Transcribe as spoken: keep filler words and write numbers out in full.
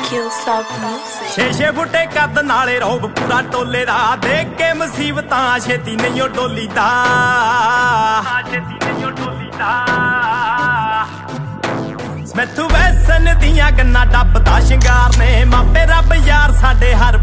ਛੇ ਛੇ ਬੁੱਟੇ ਕੱਦ ਨਾਲੇ ਰੋਬ ਪੂਰਾ ਟੋਲੇ ਦਾ, ਦੇਖ ਕੇ ਮੁਸੀਬਤਾਂ ਛੇਤੀ ਨਹੀਂ ਓ ਡੋਲੀ ਦਾ, ਛੇਤੀ ਨਹੀਂ ਓ ਡੋਲੀ ਦਾ। ਮੈਥੋਂ ਵੈਸਨ ਦੀਆਂ ਗੰਨਾ ਡੱਬਦਾ ਸ਼ਿੰਗਾਰ ਨੇ, ਮਾਪੇ ਰੱਬ ਯਾਰ ਸਾਡੇ ਹਰ